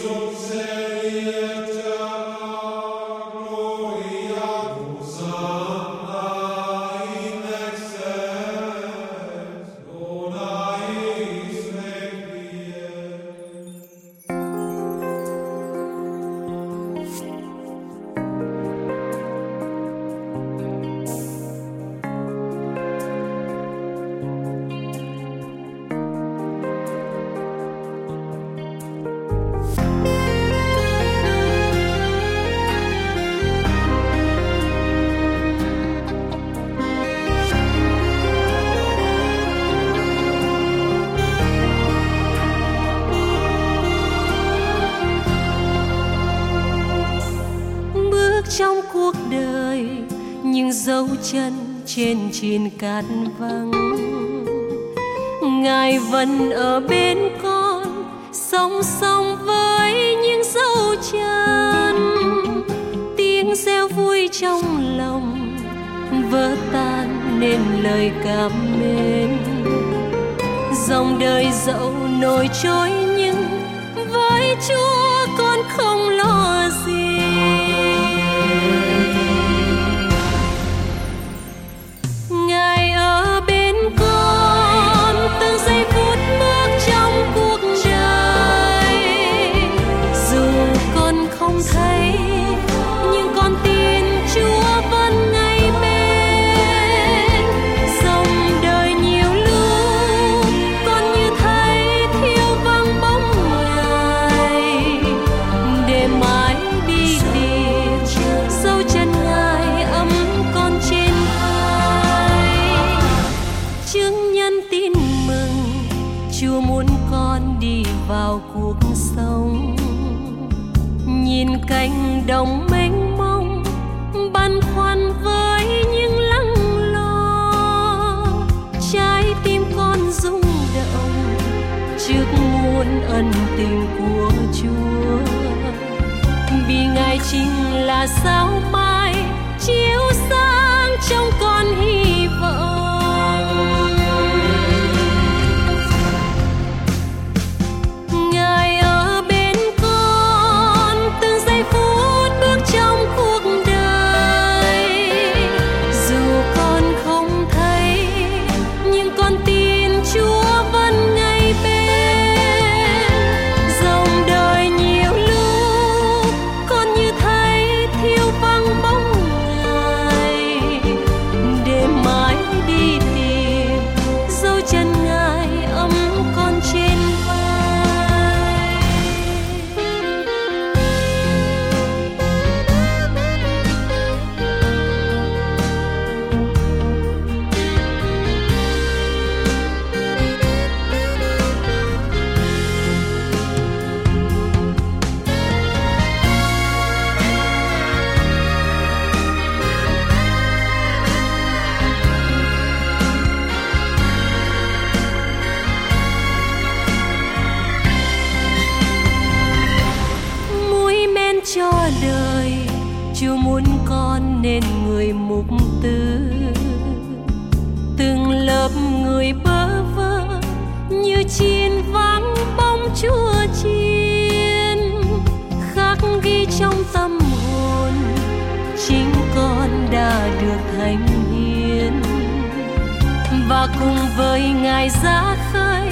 Trong cuộc đời những dấu chân trên triền cát vắng, Ngài vẫn ở bên con, song song với những dấu chân. Tiếng reo vui trong lòng vỡ tan nên lời cảm mến. Dòng đời dẫu nổi trôi nhưng với Chúa con không lo gì. Ngài ở bên con từng giây phút bước trong cuộc đời. Dù con không thấy nhưng con tin Chúa vẫn ngay bên. Dòng đời nhiều lúc con như thấy thiếu vắng bóng Ngài, để mãi đi tìm dấu chân Ngài ấm con trên vai. Chứng nhân tin mừng Chúa muốn con đi vào cuộc sống. Nhìn cánh đồng mênh mông băn khoăn với những lắng lo, trái tim con rung động trước muôn ân tình của Chúa. Vì Ngài chính là sao mai chiếu sáng trong con hy vọng. Ngài ở bên con từng giây phút bước trong cuộc đời. Dù con không thấy nhưng con tin Chúa vẫn ngay bên. Dòng đời nhiều lúc con như thấy thiếu vắng bóng Ngài, để mãi đi tìm dấu chân Ngài ấm con trên vai. Muối men cho đời Chúa muốn con nên người mục tư. Từng lớp người bơ vơ như chiên vắng bóng Chúa chiên, khắc ghi trong tâm hồn chính con đã được thánh hiến. Và cùng với Ngài giá khơi